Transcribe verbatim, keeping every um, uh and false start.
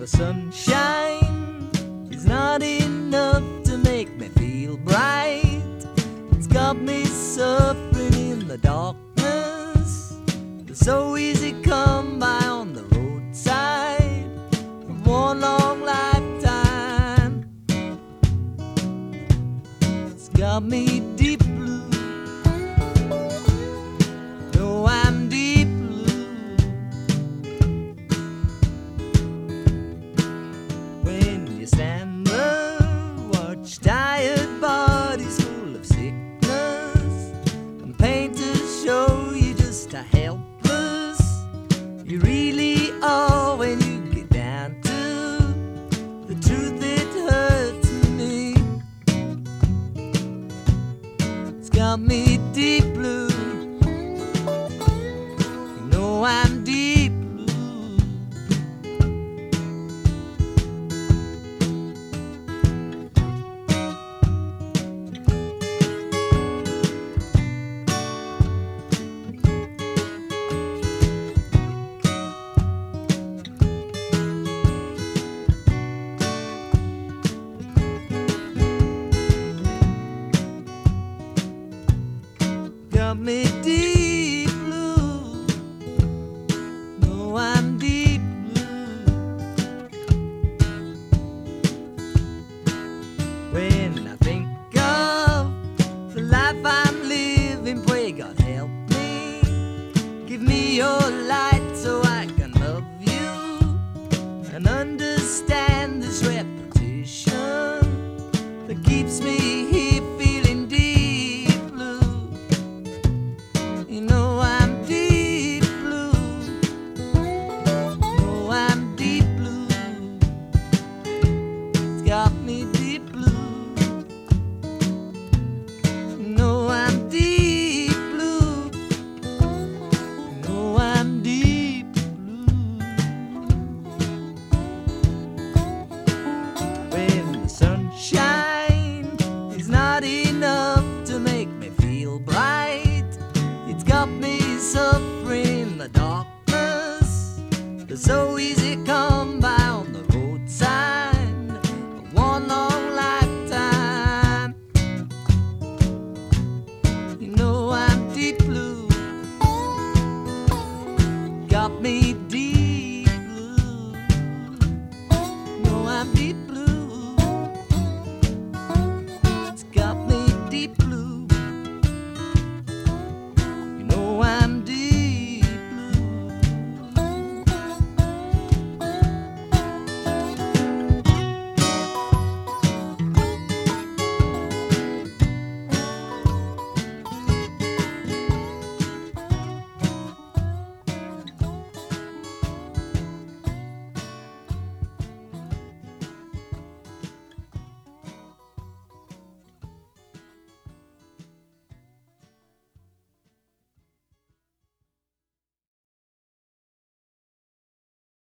sunshine is not enough to make me feel bright. It's got me suffering in the darkness. It's so easy come by on the roadside for one long lifetime. It's got me deep blue. No, I'm deep blue. When you stand there, watch tired bodies full of sickness and paint to show you just how helpless you really are when you get down to the truth. It hurts me. It's got me deep blue. You know I'm deep blue. Got me deep blue. No, I'm deep blue. When I think of the life I'm living, pray God help me. Give me your light so I can love you and understand this repetition that keeps me here feeling deep blue. You know I'm deep blue. No, I'm deep blue. It's got me deep blue. No, I'm deep blue. No, I'm deep blue. When the sunshine is not enough to make me feel bright, it's got me suffering in the darkness. It's so easy come